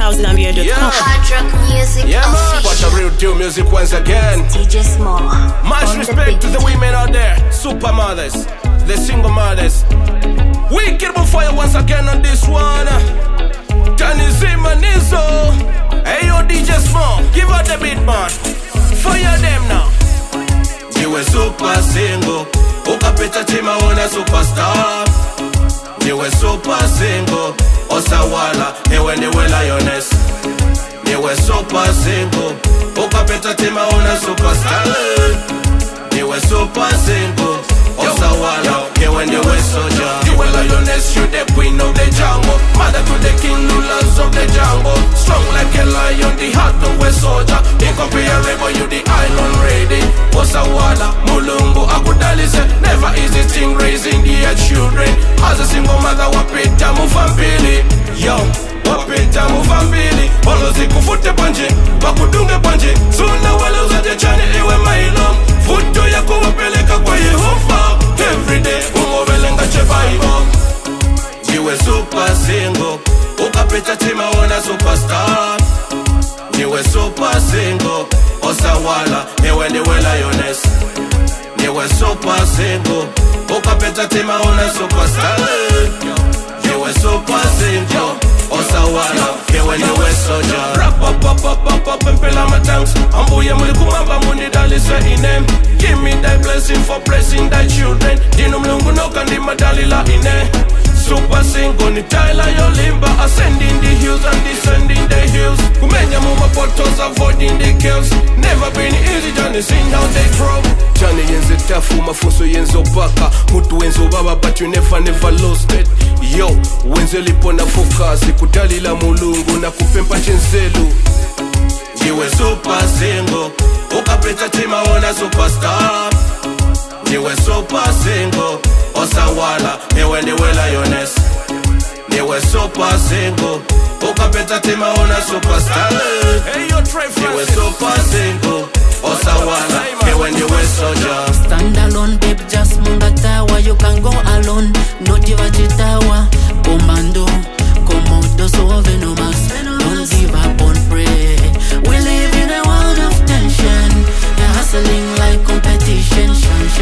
AdelHouseGambia.com. Yeah. Hard rock music official. What a real deal music once again. DJ Small. Much respect to the women out there, super mothers, the single mothers. Wicked will fire once again on this one. Tanizima Nizo. Hey yo DJ Small, give out the beat man. Fire them now. Niwe super single, ukapita tima ona superstar. Niwe super single, osawala, ewe niwe lioness. Niwe super single, ukapita tima ona superstar. Niwe super single, osawala, ewe niwe soldier. Niwe lioness, you the queen of the jungle. Mother to the king, rulers of the jungle. Strong like a lion, the heart of a soldier. Incomparable, you the island ready. Osawala, mulungu, akudalise. Never easy thing raising the children. As a single mother, wapita mufambili. Yo, wapita mufambili. Olozi kufute panje, bakudunge panje. Suna wale uzaje chane iwe mailo. Futo yako wapeleka kwa Yehova. Everyday, umobelenga chebaibo. Niwe super single, ukapita tima ona superstar. Niwe super single, osawala, ewe niwe lioness. Niwe super single, ukapita tima ona superstar. Niwe super single, osawala, ewe niwe soldier. Rap up, impela my tanks. Ambuye mulikumamba munidalise inem. Give me thy blessing for blessing thy children. Dino mlungu noka ndi madalila ine. Super single ni Tyler Yolimba. Ascending the hills and descending the hills. Kumenya muma portals, avoiding the kills. Never been easy, Johnny, sing how they grow. Johnny yenze tafu, mafunso yenzo baka. Mutu wenzo baba, but you never lost it. Yo, wenze lipo na focus. Kudalila mulungu na kupempa chenzelu. Niwe super single, ukapita tima ona superstar. Niwe super single, osawala, ewe niwe lioness. Niwe super single, ukapita tima ona superstar. Niwe super single, osawala, ewe niwe soldier. Stand alone, babe, just munga tawa. You can go alone, no diva chitawa. Commando, Komodo, so venomous. Don't give up on pray. We live in a world of tension. You're hustling like competition.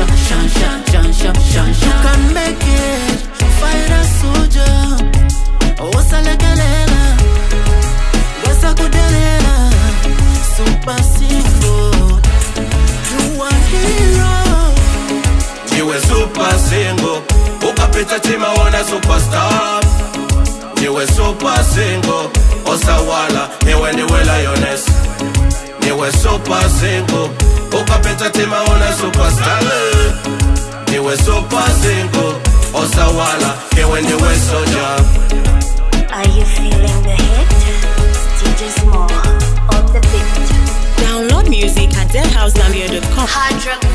Shan. You can make it, fight a soldier. Osalekelela, Wesa kudelela. Super single, you are hero. Niwe super single, ukapita tima ona superstar. Niwe super single, osawala, ewe niwe lioness. Niwe super single, ukapita tima ona superstar. Niwe super single, osawala, ewe niwe soldier. Are you feeling the hit? DJ Small on the beat. Download music at AdelHouseGambia.com. Hard rock